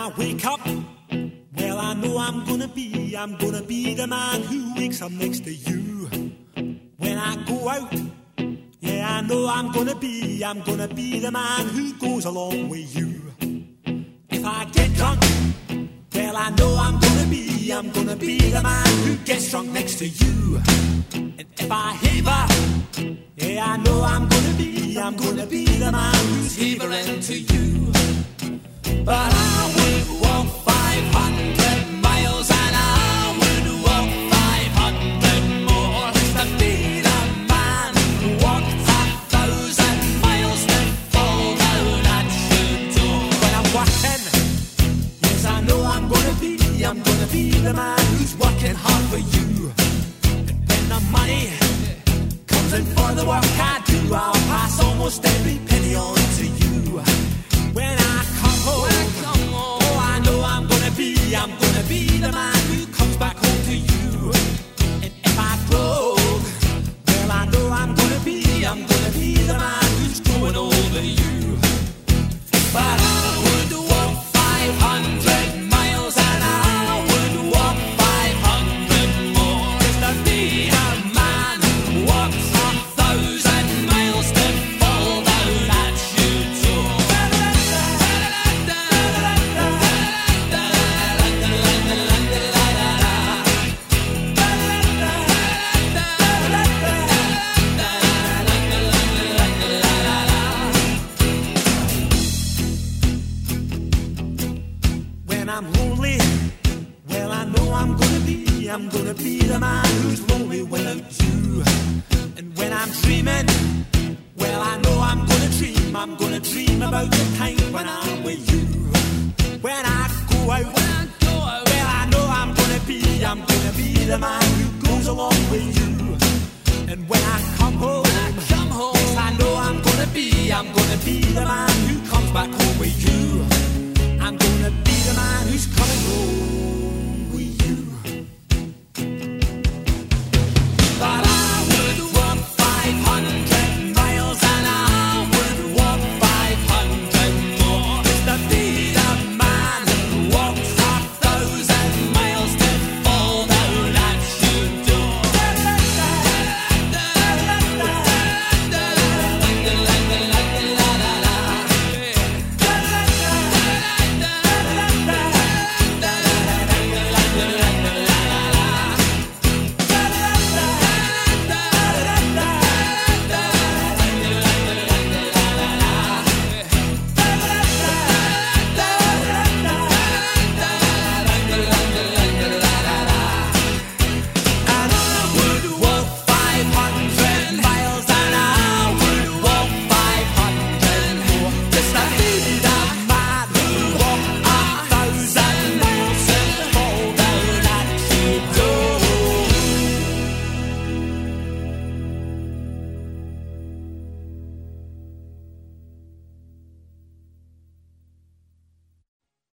I wake up, well, I know I'm gonna be the man who wakes up next to you. When I go out, yeah, I know I'm gonna be the man who goes along with you. If I get drunk, well, I know I'm gonna be the man who gets drunk next to you. And if I haver, yeah, I know I'm gonna be the man who's havering to you. But I would walk 500 miles and I would walk 500 more to be the man who walked 1,000 miles to fall down at your door. When I'm working, yes, I know I'm gonna be the man who's working hard for you. And when the money comes in for the work I do, I'll pass almost every penny on to you. When I come home, oh, I know I'm gonna be the man who comes back home to you. And if I drove, well, I know I'm gonna be the man who's growing over you. But I would walk 500 miles and I would walk 500 more just to be a man who walks 1,000 miles to fall down at your door. When I'm lonely, well, I know I'm gonna be the man who's lonely without you. And when I'm dreaming, well, I know I'm gonna dream about the time when I'm with you. When I go out, well, I know I'm gonna be the man who goes along with you.